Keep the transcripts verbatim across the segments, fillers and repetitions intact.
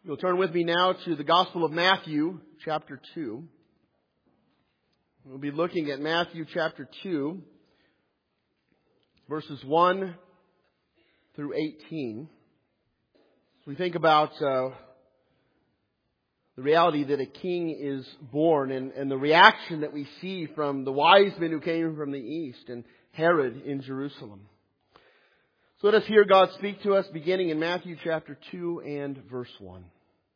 You'll turn with me now to the Gospel of Matthew, chapter two. We'll be looking at Matthew chapter two, verses one through eighteen. We think about uh, the reality that a king is born and, and the reaction that we see from the wise men who came from the east and Herod in Jerusalem. So let us hear God speak to us beginning in Matthew chapter two and verse one.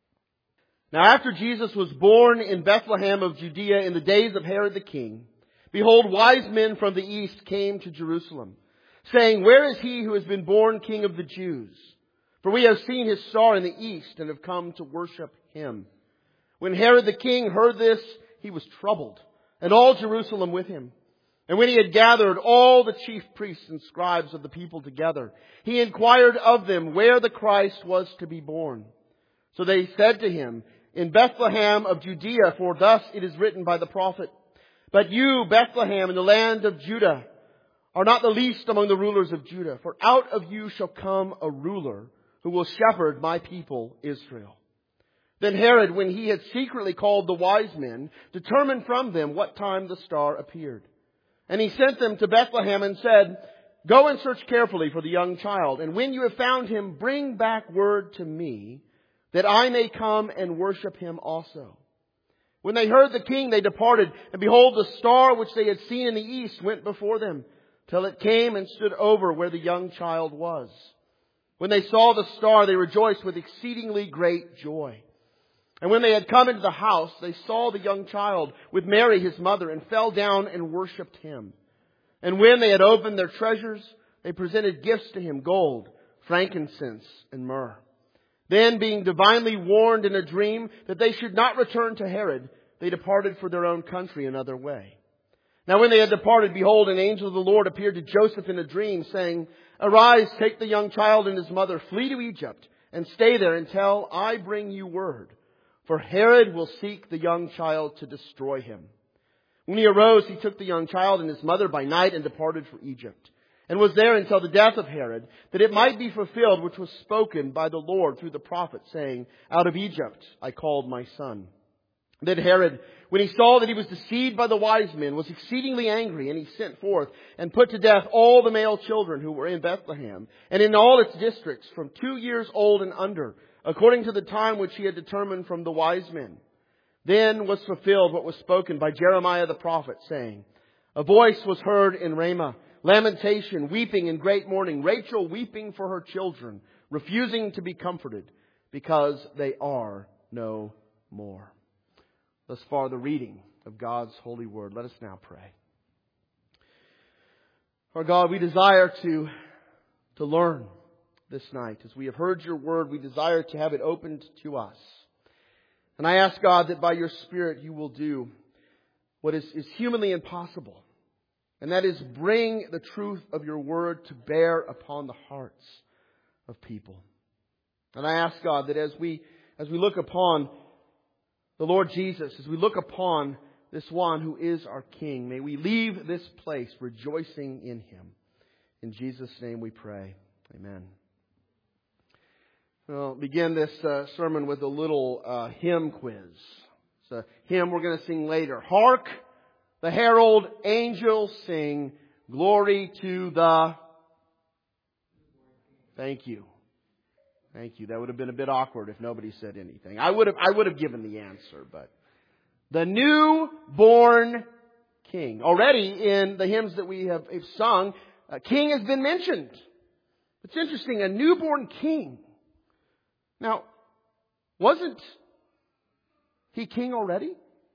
Now after Jesus was born in Bethlehem of Judea in the days of Herod the king, behold, wise men from the east came to Jerusalem, saying, "Where is he who has been born King of the Jews? For we have seen his star in the east and have come to worship him." When Herod the king heard this, he was troubled, and all Jerusalem with him. And when he had gathered all the chief priests and scribes of the people together, he inquired of them where the Christ was to be born. So they said to him, "In Bethlehem of Judea, for thus it is written by the prophet, But you, Bethlehem, in the land of Judah, are not the least among the rulers of Judah, for out of you shall come a ruler who will shepherd my people Israel." Then Herod, when he had secretly called the wise men, determined from them what time the star appeared. And he sent them to Bethlehem and said, "Go and search carefully for the young child, and when you have found him, bring back word to me, that I may come and worship him also." When they heard the king, they departed, and behold, the star which they had seen in the east went before them, till it came and stood over where the young child was. When they saw the star, they rejoiced with exceedingly great joy. And when they had come into the house, they saw the young child with Mary his mother, and fell down and worshipped him. And when they had opened their treasures, they presented gifts to him, gold, frankincense, and myrrh. Then, being divinely warned in a dream that they should not return to Herod, they departed for their own country another way. Now when they had departed, behold, an angel of the Lord appeared to Joseph in a dream, saying, "Arise, take the young child and his mother, flee to Egypt, and stay there until I bring you word. For Herod will seek the young child to destroy him." When he arose, he took the young child and his mother by night and departed for Egypt, and was there until the death of Herod, that it might be fulfilled which was spoken by the Lord through the prophet, saying, "Out of Egypt I called my son." Then Herod, when he saw that he was deceived by the wise men, was exceedingly angry, and he sent forth and put to death all the male children who were in Bethlehem, and in all its districts, from two years old and under, according to the time which he had determined from the wise men. Then was fulfilled what was spoken by Jeremiah the prophet, saying, "A voice was heard in Ramah, lamentation, weeping and great mourning, Rachel weeping for her children, refusing to be comforted, because they are no more." Thus far the reading of God's holy word. Let us now pray. Our God, we desire to, to learn this night. As we have heard your word, we desire to have it opened to us. And I ask, God, that by your Spirit you will do what is, is humanly impossible. And that is bring the truth of your word to bear upon the hearts of people. And I ask, God, that as we, as we look upon the Lord Jesus, as we look upon this one who is our King, may we leave this place rejoicing in him. In Jesus' name we pray. Amen. We'll begin this uh, sermon with a little uh, hymn quiz. It's a hymn we're going to sing later. Hark, the herald angels sing, glory to the... Thank you. Thank you. That would have been a bit awkward if nobody said anything. I would have, I would have given the answer, but... The newborn King. Already in the hymns that we have, have sung, a king has been mentioned. It's interesting, a newborn king. Now, wasn't he king already?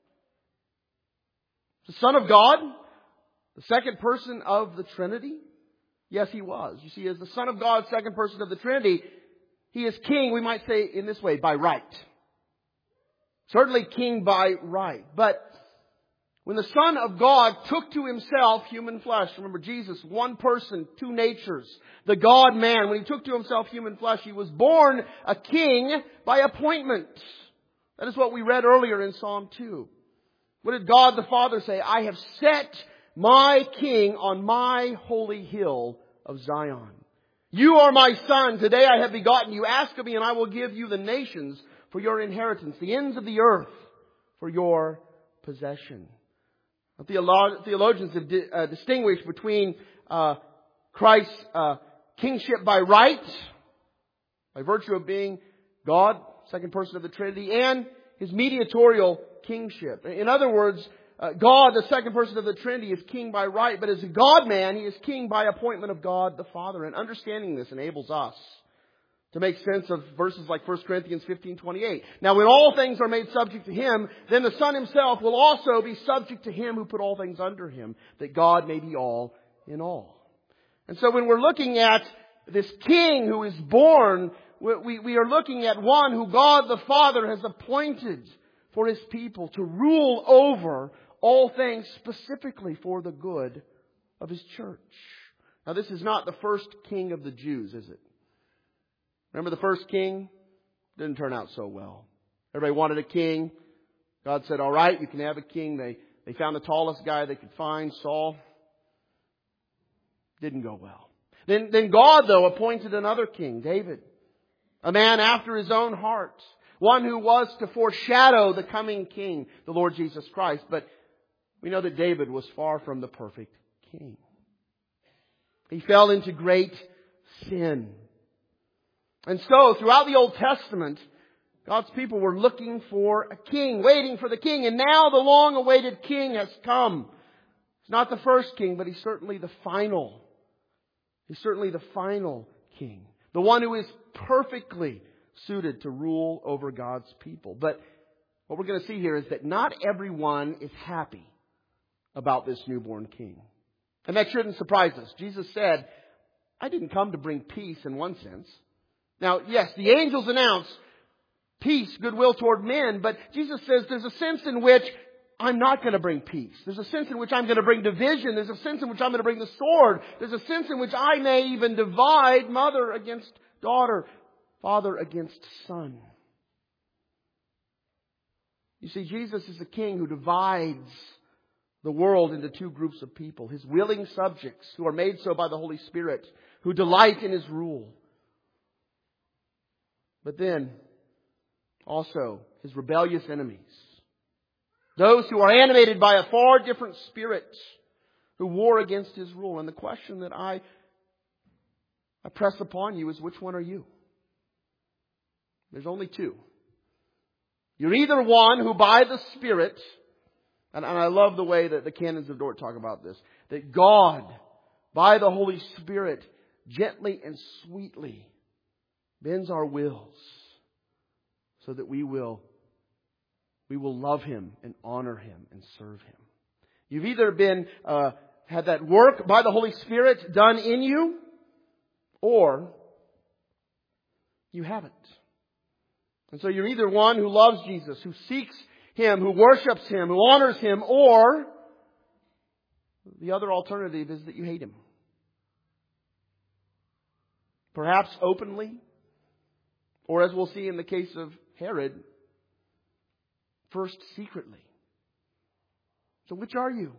The Son of God, the second person of the Trinity? Yes, he was. You see, as the Son of God, second person of the Trinity, he is king, we might say in this way, by right. Certainly king by right. But when the Son of God took to himself human flesh, remember Jesus, one person, two natures, the God-man, when he took to himself human flesh, he was born a king by appointment. That is what we read earlier in Psalm two. What did God the Father say? "I have set my king on my holy hill of Zion." You are my son. Today I have begotten you. Ask of me and I will give you the nations for your inheritance, the ends of the earth for your possession. Theolo- theologians have di- uh, distinguished between uh, Christ's uh, kingship by right, by virtue of being God, second person of the Trinity, and His mediatorial kingship. In other words, uh, God, the second person of the Trinity, is king by right, but as a God-man, He is king by appointment of God the Father. And understanding this enables us to make sense of verses like First Corinthians fifteen twenty-eight. Now when all things are made subject to Him, then the Son Himself will also be subject to Him who put all things under Him, that God may be all in all. And so when we're looking at this King who is born, we, we are looking at one who God the Father has appointed for His people to rule over all things, specifically for the good of His church. Now this is not the first king of the Jews, is it? Remember the first king? Didn't turn out so well. Everybody wanted a king. God said, all right, you can have a king. They, they found the tallest guy they could find, Saul. Didn't go well. Then, then God, though, appointed another king, David. A man after His own heart. One who was to foreshadow the coming king, the Lord Jesus Christ. But we know that David was far from the perfect king. He fell into great sin. And so, throughout the Old Testament, God's people were looking for a king, waiting for the king. And now the long-awaited king has come. He's not the first king, but He's certainly the final. He's certainly the final king. The one who is perfectly suited to rule over God's people. But what we're going to see here is that not everyone is happy about this newborn king. And that shouldn't surprise us. Jesus said, I didn't come to bring peace in one sense. Now, yes, the angels announce peace, goodwill toward men, but Jesus says there's a sense in which I'm not going to bring peace. There's a sense in which I'm going to bring division. There's a sense in which I'm going to bring the sword. There's a sense in which I may even divide mother against daughter, father against son. You see, Jesus is a king who divides the world into two groups of people. His willing subjects, who are made so by the Holy Spirit, who delight in His rule. But then, also, His rebellious enemies. Those who are animated by a far different spirit, who war against His rule. And the question that I, I press upon you is, which one are you? There's only two. You're either one who by the Spirit, and, and I love the way that the canons of Dort talk about this, that God, by the Holy Spirit, gently and sweetly bends our wills so that we will we will love Him and honor Him and serve Him. You've either been uh, had that work by the Holy Spirit done in you, or you haven't. And so you're either one who loves Jesus, who seeks Him, who worships Him, who honors Him, or the other alternative is that you hate Him. Perhaps openly, or as we'll see in the case of Herod, first secretly. So which are you?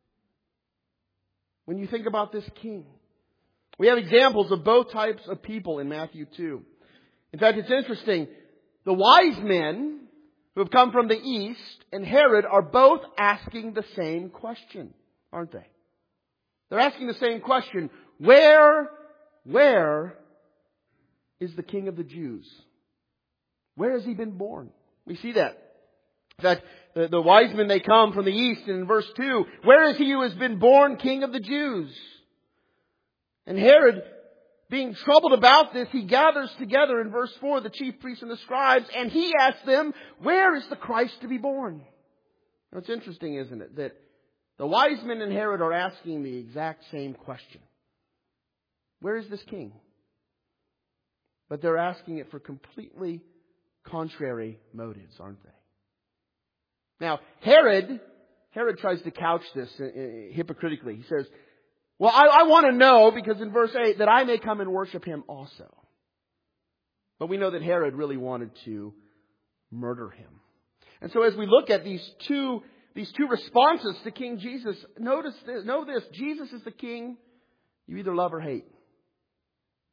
When you think about this king. We have examples of both types of people in Matthew two. In fact, it's interesting. The wise men who have come from the east and Herod are both asking the same question, aren't they? They're asking the same question. Where, where is the King of the Jews? Where has He been born? We see that. In fact, the, the wise men, they come from the east, and in verse two, where is He who has been born King of the Jews? And Herod, being troubled about this, he gathers together in verse four the chief priests and the scribes, and he asks them, where is the Christ to be born? Now, it's interesting, isn't it, that the wise men and Herod are asking the exact same question. Where is this king? But they're asking it for completely contrary motives, aren't they? Now, Herod, Herod tries to couch this hypocritically. He says, well, I, I want to know, because in verse eight, that I may come and worship Him also. But we know that Herod really wanted to murder Him. And so as we look at these two, these two responses to King Jesus, notice this, know this, Jesus is the king you either love or hate.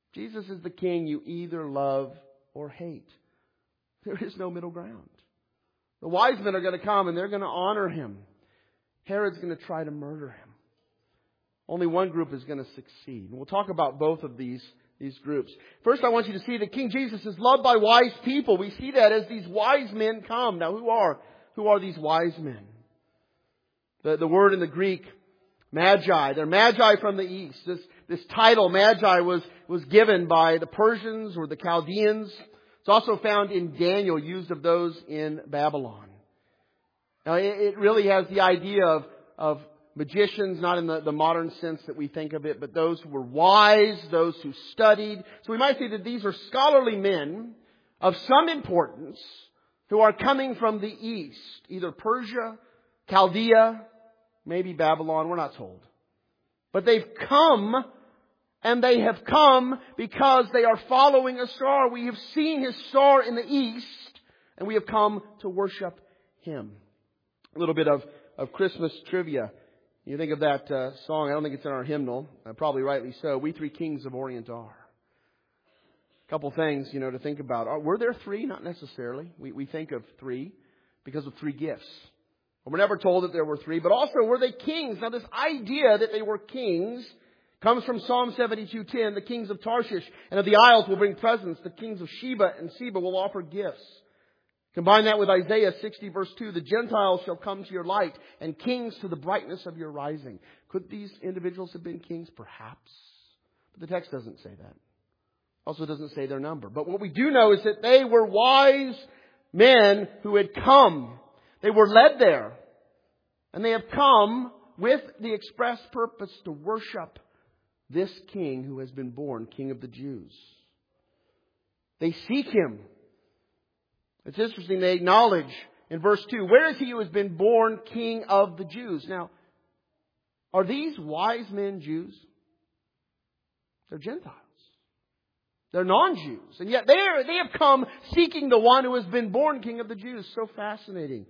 Jesus is the King you either love or hate. There is no middle ground. The wise men are going to come and they're going to honor Him. Herod's going to try to murder Him. Only one group is going to succeed. And we'll talk about both of these, these groups. First, I want you to see that King Jesus is loved by wise people. We see that as these wise men come. Now, who are, who are these wise men? The, the word in the Greek, Magi. They're Magi from the East. This, this title, Magi, was, was given by the Persians or the Chaldeans. It's also found in Daniel, used of those in Babylon. Now, it, it really has the idea of, of magicians, not in the, the modern sense that we think of it, but those who were wise, those who studied. So we might say that these are scholarly men of some importance who are coming from the East, either Persia, Chaldea, maybe Babylon, we're not told. But they've come, and they have come because they are following a star. We have seen His star in the East, and we have come to worship Him. A little bit of, of Christmas trivia. You think of that uh, song, I don't think it's in our hymnal, uh, probably rightly so, We Three Kings of Orient Are. A couple things, you know, to think about. Are, were there three? Not necessarily. We, we think of three because of three gifts. We're never told that there were three, but also were they kings? Now this idea that they were kings comes from Psalm seventy-two ten. The kings of Tarshish and of the isles will bring presents. The kings of Sheba and Seba will offer gifts. Combine that with Isaiah sixty verse two. The Gentiles shall come to your light and kings to the brightness of your rising. Could these individuals have been kings? Perhaps. But the text doesn't say that. Also doesn't say their number. But what we do know is that they were wise men who had come. They were led there. And they have come with the express purpose to worship this King who has been born, King of the Jews. They seek Him. It's interesting, they acknowledge in verse two, where is He who has been born King of the Jews? Now, are these wise men Jews? They're Gentiles. They're non-Jews. And yet they are, they have come seeking the one who has been born King of the Jews. So fascinating.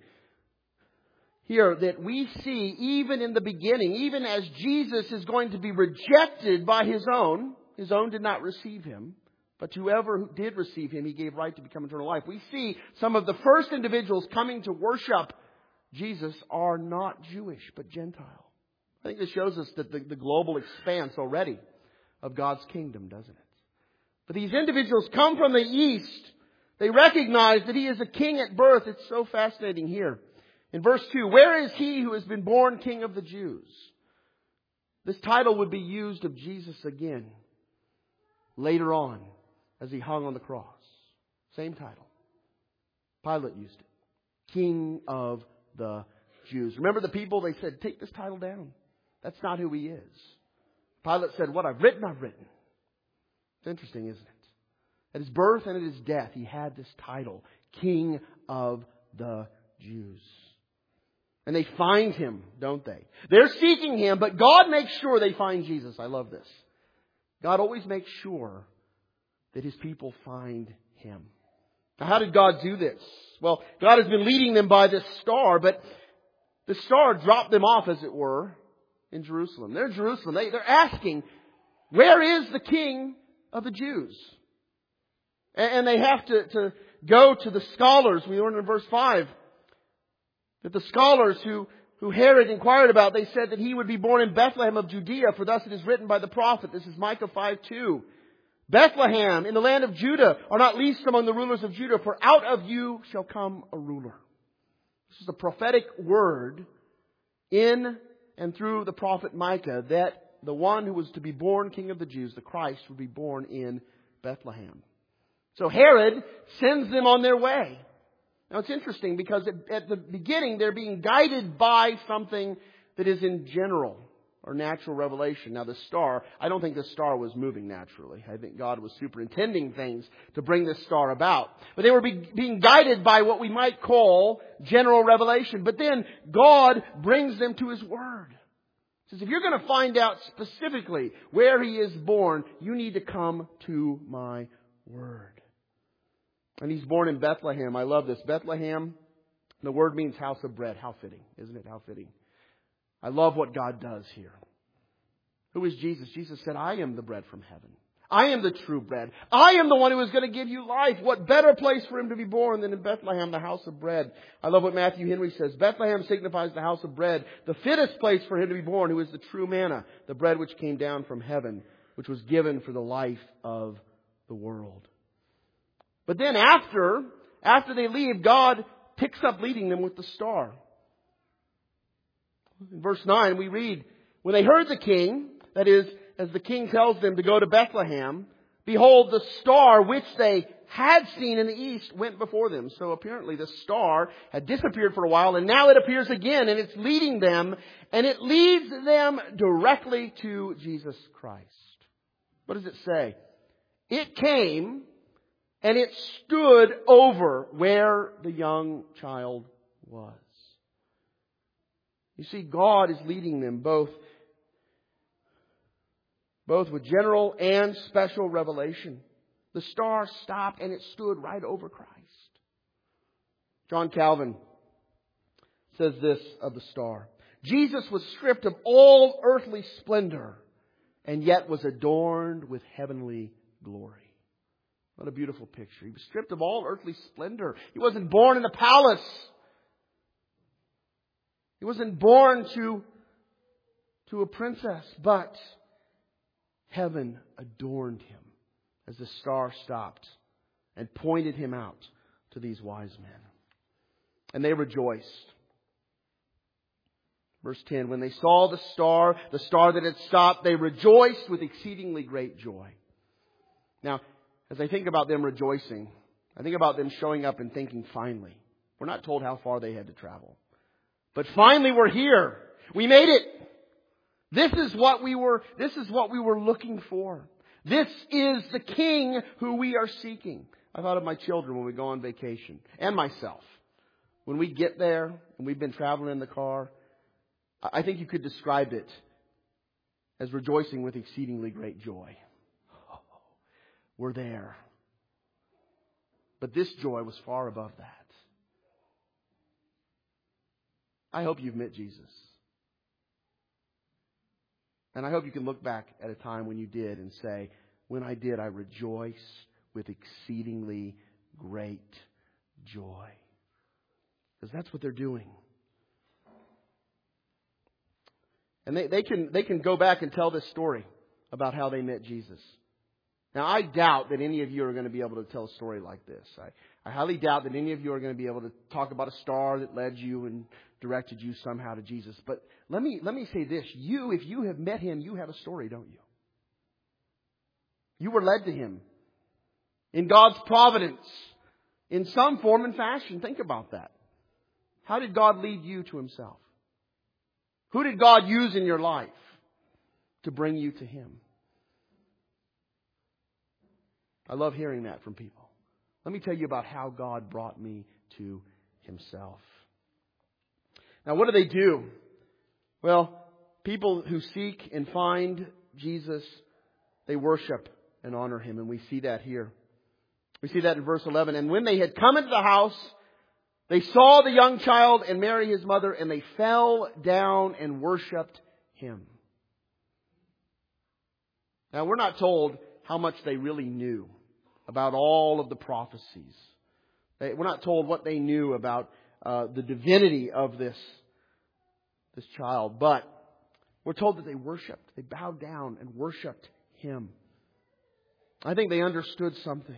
Here that we see even in the beginning, even as Jesus is going to be rejected by His own, His own did not receive Him, but to whoever did receive Him, He gave right to become eternal life. We see some of the first individuals coming to worship Jesus are not Jewish, but Gentile. I think this shows us that the, the global expanse already of God's kingdom, doesn't it? But these individuals come from the East. They recognize that He is a king at birth. It's so fascinating here. In verse two, where is He who has been born King of the Jews? This title would be used of Jesus again later on as He hung on the cross. Same title. Pilate used it. King of the Jews. Remember the people, they said, take this title down. That's not who He is. Pilate said, what I've written, I've written. It's interesting, isn't it? At His birth and at His death, He had this title, King of the Jews. And they find Him, don't they? They're seeking Him, but God makes sure they find Jesus. I love this. God always makes sure that His people find Him. Now, how did God do this? Well, God has been leading them by this star, but the star dropped them off, as it were, in Jerusalem. They're in Jerusalem. They, they're asking, where is the King of the Jews? And, and they have to, to go to the scholars. We learn in verse five. That the scholars who, who Herod inquired about, they said that He would be born in Bethlehem of Judea, for thus it is written by the prophet. This is Micah five two. Bethlehem, in the land of Judah, are not least among the rulers of Judah, for out of you shall come a ruler. This is a prophetic word in and through the prophet Micah, that the one who was to be born King of the Jews, the Christ, would be born in Bethlehem. So Herod sends them on their way. Now it's interesting because at the beginning they're being guided by something that is in general or natural revelation. Now the star, I don't think the star was moving naturally. I think God was superintending things to bring this star about. But they were be, being guided by what we might call general revelation. But then God brings them to His Word. He says, if you're going to find out specifically where He is born, you need to come to my Word. And He's born in Bethlehem. I love this. Bethlehem, the word means house of bread. How fitting, isn't it? How fitting. I love what God does here. Who is Jesus? Jesus said, I am the bread from heaven. I am the true bread. I am the one who is going to give you life. What better place for him to be born than in Bethlehem, the house of bread? I love what Matthew Henry says. Bethlehem signifies the house of bread, the fittest place for him to be born, who is the true manna, the bread which came down from heaven, which was given for the life of the world. But then after, after they leave, God picks up leading them with the star. In verse nine we read, when they heard the king, that is, as the king tells them to go to Bethlehem, behold, the star which they had seen in the east went before them. So apparently the star had disappeared for a while, and now it appears again, and it's leading them, and it leads them directly to Jesus Christ. What does it say? It came, and it stood over where the young child was. You see, God is leading them both Both with general and special revelation. The star stopped and it stood right over Christ. John Calvin says this of the star. Jesus was stripped of all earthly splendor and yet was adorned with heavenly glory. What a beautiful picture. He was stripped of all earthly splendor. He wasn't born in a palace. He wasn't born to, to a princess, but heaven adorned him as the star stopped and pointed him out to these wise men. And they rejoiced. Verse ten, when they saw the star, the star that had stopped, they rejoiced with exceedingly great joy. Now, as I think about them rejoicing, I think about them showing up and thinking, finally. We're not told how far they had to travel. But finally we're here. We made it. This is what we were, this is what we were looking for. This is the King who we are seeking. I thought of my children when we go on vacation, and myself. When we get there and we've been traveling in the car, I think you could describe it as rejoicing with exceedingly great joy. Oh, we're there. But this joy was far above that. I hope you've met Jesus. And I hope you can look back at a time when you did and say, when I did, I rejoiced with exceedingly great joy. Because that's what they're doing. And they, they can they can go back and tell this story about how they met Jesus. Now, I doubt that any of you are going to be able to tell a story like this. I, I highly doubt that any of you are going to be able to talk about a star that led you and directed you somehow to Jesus. But let me let me say this. You, if you have met Him, you have a story, don't you? You were led to Him in God's providence in some form and fashion. Think about that. How did God lead you to Himself? Who did God use in your life to bring you to Him? I love hearing that from people. Let me tell you about how God brought me to Himself. Now, what do they do? Well, people who seek and find Jesus, they worship and honor Him. And we see that here. We see that in verse eleven. And when they had come into the house, they saw the young child and Mary his mother, and they fell down and worshipped Him. Now, we're not told how much they really knew about all of the prophecies. They, we're not told what they knew about uh, the divinity of this, this child. But we're told that they worshipped. They bowed down and worshipped Him. I think they understood something.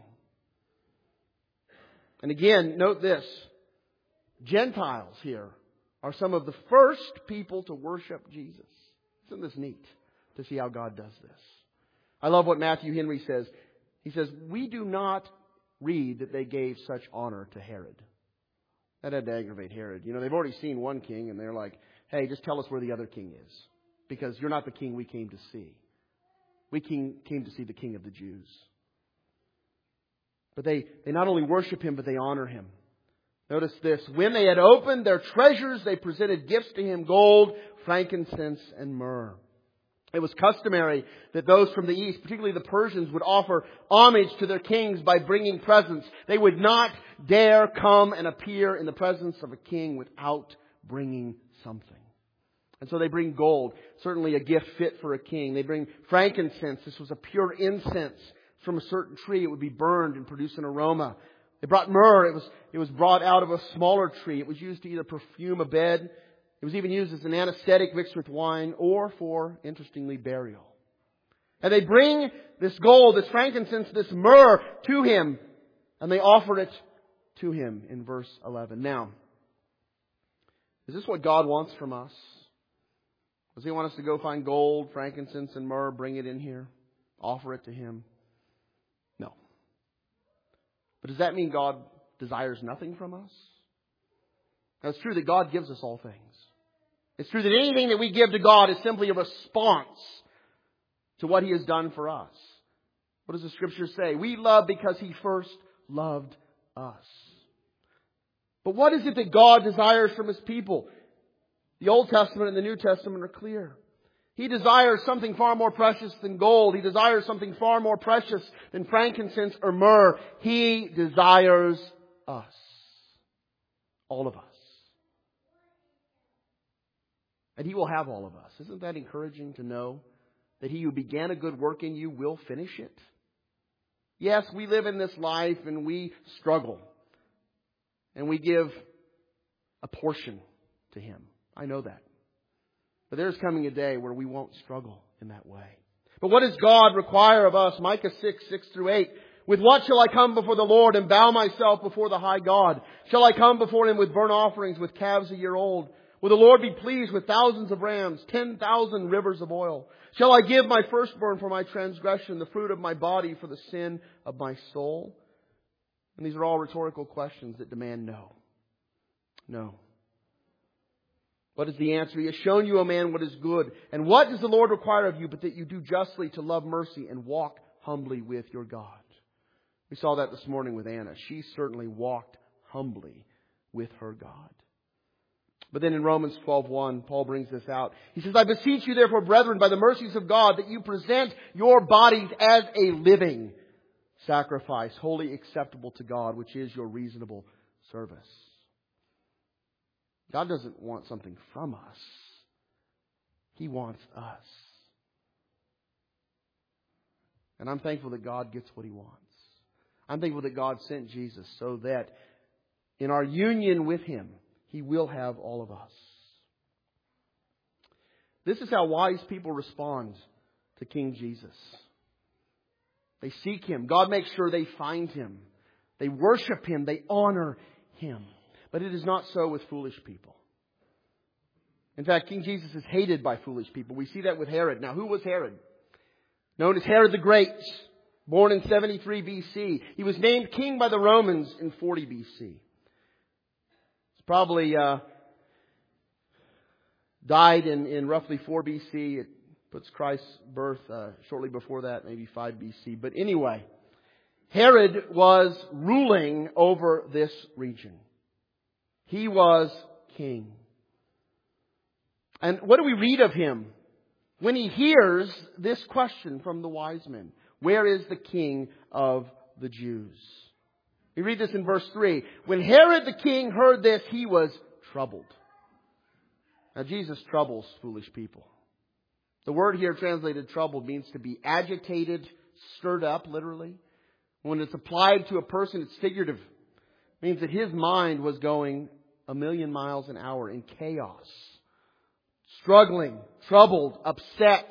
And again, note this. Gentiles here are some of the first people to worship Jesus. Isn't this neat to see how God does this? I love what Matthew Henry says. He says, we do not read that they gave such honor to Herod. That had to aggravate Herod. You know, they've already seen one king and they're like, hey, just tell us where the other king is. Because you're not the king we came to see. We came, came to see the King of the Jews. But they, they not only worship Him, but they honor Him. Notice this. When they had opened their treasures, they presented gifts to Him, gold, frankincense, and myrrh. It was customary that those from the east, particularly the Persians, would offer homage to their kings by bringing presents. They would not dare come and appear in the presence of a king without bringing something. And so they bring gold, certainly a gift fit for a king. They bring frankincense. This was a pure incense from a certain tree. It would be burned and produce an aroma. They brought myrrh. It was, it was brought out of a smaller tree. It was used to either perfume a bed. It was even used as an anesthetic mixed with wine or for, interestingly, burial. And they bring this gold, this frankincense, this myrrh to Him. And they offer it to Him in verse eleven. Now, is this what God wants from us? Does He want us to go find gold, frankincense, and myrrh, bring it in here, offer it to Him? No. But does that mean God desires nothing from us? Now, it's true that God gives us all things. It's true that anything that we give to God is simply a response to what He has done for us. What does the Scripture say? We love because He first loved us. But what is it that God desires from His people? The Old Testament and the New Testament are clear. He desires something far more precious than gold. He desires something far more precious than frankincense or myrrh. He desires us. All of us. And He will have all of us. Isn't that encouraging to know that He who began a good work in you will finish it? Yes, we live in this life and we struggle. And we give a portion to Him. I know that. But there's coming a day where we won't struggle in that way. But what does God require of us? Micah six, six through eight. With what shall I come before the Lord and bow myself before the high God? Shall I come before Him with burnt offerings, with calves a year old? Will the Lord be pleased with thousands of rams, ten thousand rivers of oil? Shall I give my firstborn for my transgression, the fruit of my body for the sin of my soul? And these are all rhetorical questions that demand no. No. What is the answer? He has shown you, O man, what is good. And what does the Lord require of you but that you do justly, to love mercy, and walk humbly with your God? We saw that this morning with Anna. She certainly walked humbly with her God. But then in Romans twelve one, Paul brings this out. He says, I beseech you therefore, brethren, by the mercies of God, that you present your bodies as a living sacrifice, wholly acceptable to God, which is your reasonable service. God doesn't want something from us. He wants us. And I'm thankful that God gets what He wants. I'm thankful that God sent Jesus so that in our union with Him, He will have all of us. This is how wise people respond to King Jesus. They seek Him. God makes sure they find Him. They worship Him. They honor Him. But it is not so with foolish people. In fact, King Jesus is hated by foolish people. We see that with Herod. Now, who was Herod? Known as Herod the Great, born in seventy-three B C. He was named king by the Romans in forty B C. It's probably uh, died in, in roughly four B C. It puts Christ's birth uh, shortly before that, maybe five B C. But anyway, Herod was ruling over this region. He was king. And what do we read of him when he hears this question from the wise men? Where is the King of the Jews? We read this in verse three. When Herod the king heard this, he was troubled. Now Jesus troubles foolish people. The word here translated troubled means to be agitated, stirred up, literally. When it's applied to a person, it's figurative. It means that his mind was going a million miles an hour in chaos. Struggling, troubled, upset.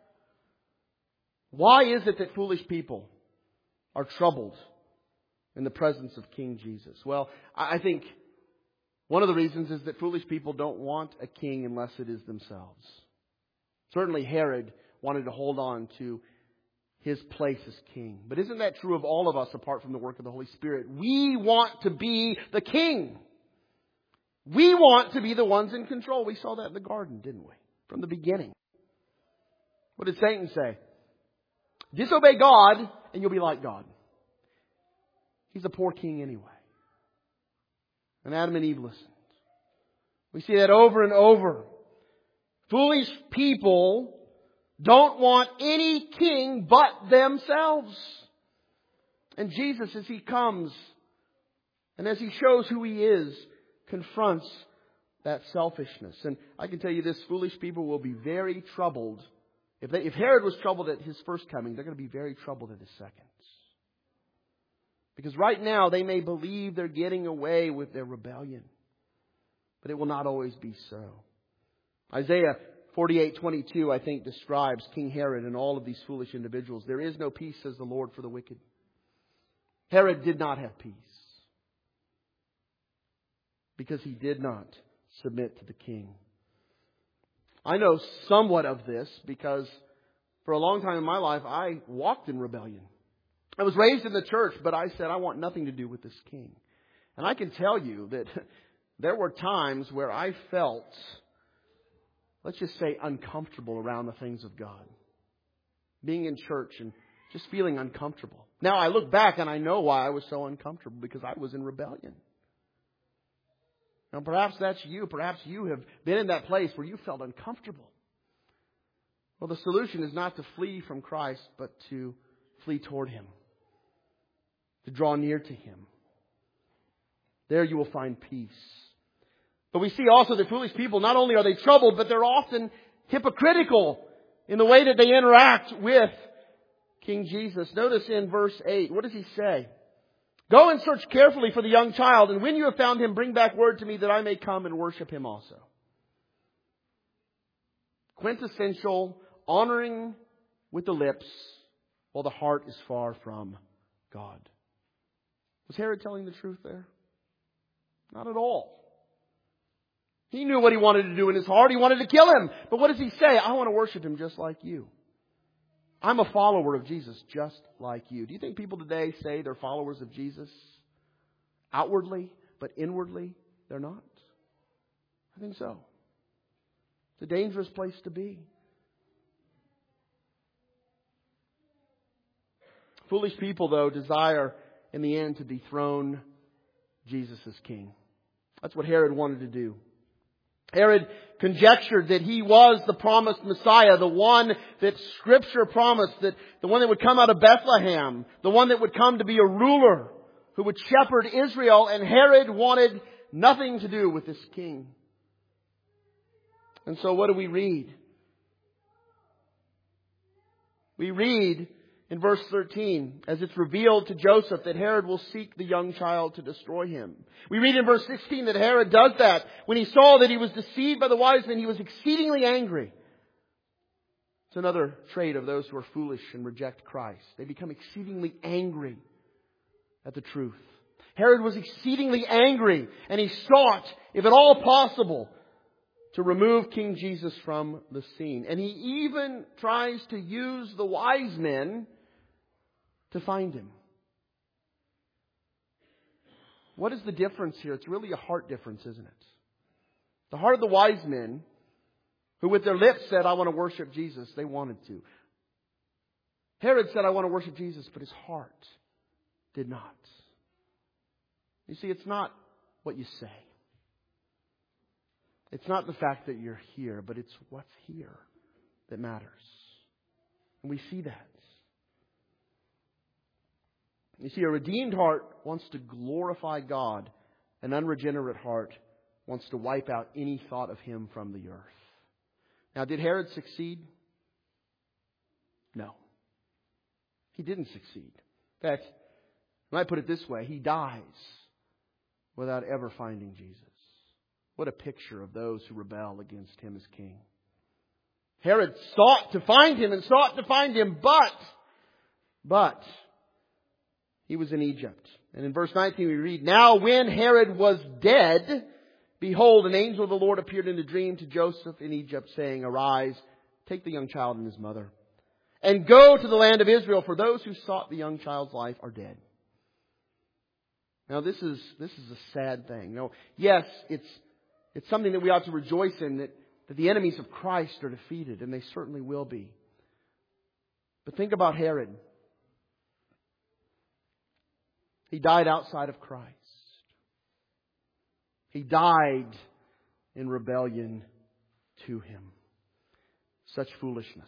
Why is it that foolish people are troubled in the presence of King Jesus? Well, I think one of the reasons is that foolish people don't want a king unless it is themselves. Certainly Herod wanted to hold on to his place as king. But isn't that true of all of us apart from the work of the Holy Spirit? We want to be the king. We want to be the ones in control. We saw that in the garden, didn't we? From the beginning. What did Satan say? Disobey God and you'll be like God. He's a poor king anyway. And Adam and Eve listened. We see that over and over. Foolish people don't want any king but themselves. And Jesus, as He comes and as He shows who He is, confronts that selfishness. And I can tell you this, foolish people will be very troubled. If, they, if Herod was troubled at his first coming, they're going to be very troubled at his second. Because right now they may believe they're getting away with their rebellion. But it will not always be so. Isaiah forty-eight twenty-two, I think, describes King Herod and all of these foolish individuals. There is no peace, says the Lord, for the wicked. Herod did not have peace. Because he did not submit to the king. I know somewhat of this because for a long time in my life I walked in rebellion. I was raised in the church, but I said I want nothing to do with this king. And I can tell you that there were times where I felt, let's just say, uncomfortable around the things of God. Being in church and just feeling uncomfortable. Now I look back and I know why I was so uncomfortable, because I was in rebellion. Now perhaps that's you. Perhaps you have been in that place where you felt uncomfortable. Well, the solution is not to flee from Christ, but to flee toward Him. To draw near to Him. There you will find peace. But we see also that foolish people, not only are they troubled, but they're often hypocritical in the way that they interact with King Jesus. Notice in verse eight, what does He say? Go and search carefully for the young child, and when you have found him, bring back word to me that I may come and worship him also. Quintessential honoring with the lips while the heart is far from God. Was Herod telling the truth there? Not at all. He knew what he wanted to do in his heart. He wanted to kill him. But what does he say? I want to worship him just like you. I'm a follower of Jesus just like you. Do you think people today say they're followers of Jesus outwardly, but inwardly they're not? I think so. It's a dangerous place to be. Foolish people, though, desire in the end to dethrone Jesus as king. That's what Herod wanted to do. Herod conjectured that he was the promised Messiah, the one that Scripture promised, that the one that would come out of Bethlehem, the one that would come to be a ruler who would shepherd Israel, and Herod wanted nothing to do with this king. And so what do we read? We read in verse thirteen, as it's revealed to Joseph that Herod will seek the young child to destroy him. We read in verse sixteen that Herod does that. When he saw that he was deceived by the wise men, he was exceedingly angry. It's another trait of those who are foolish and reject Christ. They become exceedingly angry at the truth. Herod was exceedingly angry, and he sought, if at all possible, to remove King Jesus from the scene. And he even tries to use the wise men to find him. What is the difference here? It's really a heart difference, isn't it? The heart of the wise men, who with their lips said, I want to worship Jesus, they wanted to. Herod said, I want to worship Jesus, but his heart did not. You see, it's not what you say. It's not the fact that you're here, but it's what's here that matters. And we see that. You see, a redeemed heart wants to glorify God. An unregenerate heart wants to wipe out any thought of Him from the earth. Now, did Herod succeed? No. He didn't succeed. In fact, I might put it this way, he dies without ever finding Jesus. What a picture of those who rebel against Him as king. Herod sought to find Him and sought to find Him, but, but, he was in Egypt. And in verse nineteen we read, Now when Herod was dead, behold, an angel of the Lord appeared in a dream to Joseph in Egypt, saying, Arise, take the young child and his mother, and go to the land of Israel, for those who sought the young child's life are dead. Now this is, this is a sad thing. No, yes, it's, it's something that we ought to rejoice in, that, that the enemies of Christ are defeated, and they certainly will be. But think about Herod. He died outside of Christ. He died in rebellion to Him. Such foolishness.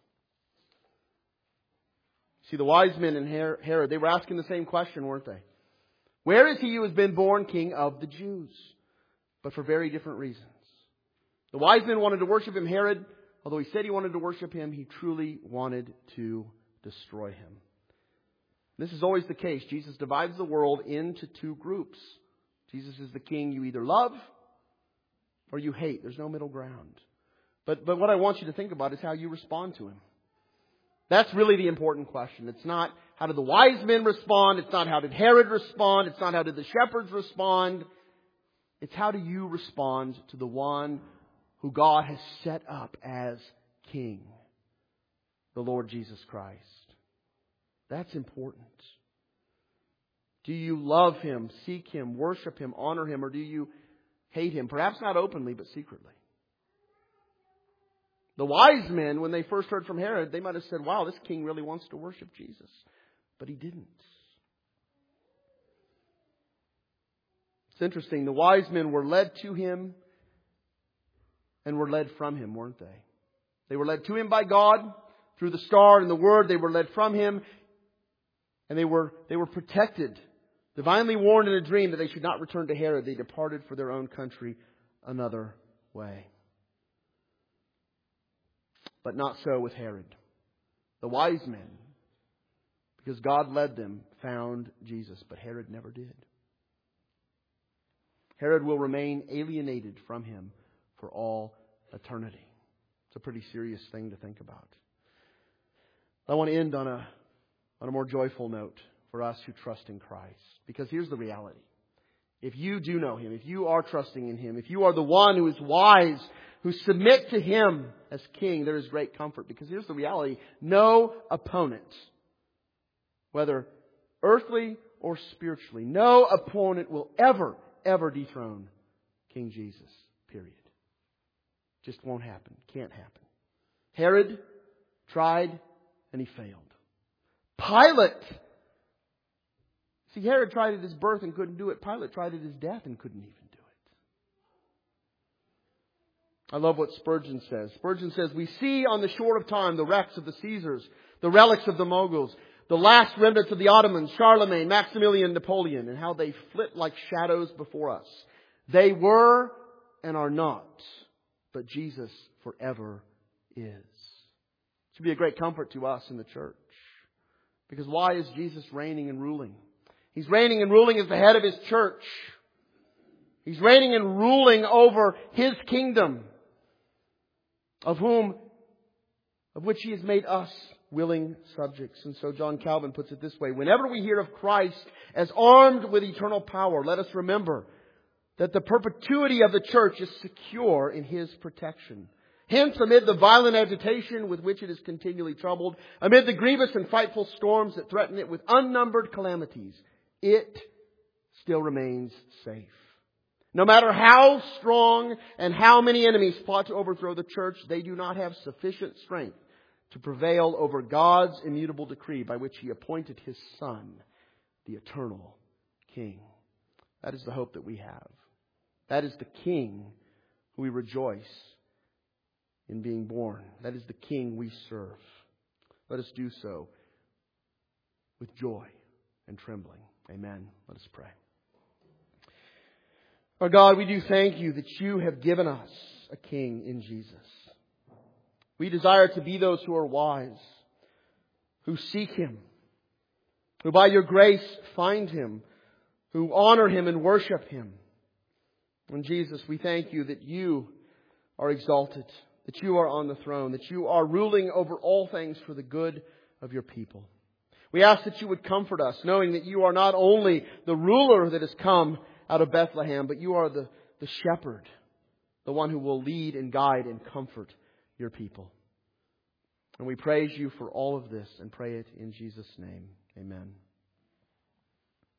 See, the wise men in Herod, they were asking the same question, weren't they? Where is He who has been born King of the Jews? but for very different reasons. The wise men wanted to worship him. Herod, although he said he wanted to worship him, he truly wanted to destroy him. This is always the case. Jesus divides the world into two groups. Jesus is the king you either love or you hate. There's no middle ground. But, but what I want you to think about is how you respond to him. That's really the important question. It's not how did the wise men respond. It's not how did Herod respond. It's not how did the shepherds respond. It's how do you respond to the one who God has set up as King, the Lord Jesus Christ. That's important. Do you love Him, seek Him, worship Him, honor Him, or do you hate Him? Perhaps not openly, but secretly. The wise men, when they first heard from Herod, they might have said, wow, this king really wants to worship Jesus. But he didn't. It's interesting. The wise men were led to Him and were led from Him, weren't they? They were led to Him by God through the star and the Word. They were led from Him. And they were, they were protected, divinely warned in a dream that they should not return to Herod. They departed for their own country another way. But not so with Herod. The wise men, because God led them, found Jesus. But Herod never did. Herod will remain alienated from Him for all eternity. It's a pretty serious thing to think about. I want to end on a, on a more joyful note for us who trust in Christ. Because here's the reality. If you do know Him, if you are trusting in Him, if you are the one who is wise, who submit to Him as King, there is great comfort. Because here's the reality. No opponent, whether earthly or spiritually, no opponent will ever, ever dethrone King Jesus. Period. Just won't happen. Can't happen. Herod tried and he failed. Pilate. See, Herod tried at His birth and couldn't do it. Pilate tried at His death and couldn't even do it. I love what Spurgeon says. Spurgeon says, we see on the shore of time the wrecks of the Caesars, the relics of the Moguls, the last remnants of the Ottomans, Charlemagne, Maximilian, Napoleon, and how they flit like shadows before us. They were and are not, but Jesus forever is. It should be a great comfort to us in the church. Because why is Jesus reigning and ruling? He's reigning and ruling as the head of His church. He's reigning and ruling over His kingdom, of whom, of which He has made us willing subjects. And so John Calvin puts it this way. Whenever we hear of Christ as armed with eternal power, let us remember that the perpetuity of the church is secure in His protection. Hence, amid the violent agitation with which it is continually troubled, amid the grievous and frightful storms that threaten it with unnumbered calamities, it still remains safe. No matter how strong and how many enemies plot to overthrow the church, they do not have sufficient strength to prevail over God's immutable decree by which He appointed His Son, the eternal King. That is the hope that we have. That is the King who we rejoice in being born. That is the King we serve. Let us do so with joy and trembling. Amen. Let us pray. Our God, we do thank You that You have given us a King in Jesus. We desire to be those who are wise, who seek Him, who by Your grace find Him, who honor Him and worship Him. And Jesus, we thank You that You are exalted, that You are on the throne, that You are ruling over all things for the good of Your people. We ask that You would comfort us, knowing that You are not only the ruler that has come out of Bethlehem, but You are the, the shepherd, the one who will lead and guide and comfort Your people. And we praise You for all of this and pray it in Jesus' name. Amen.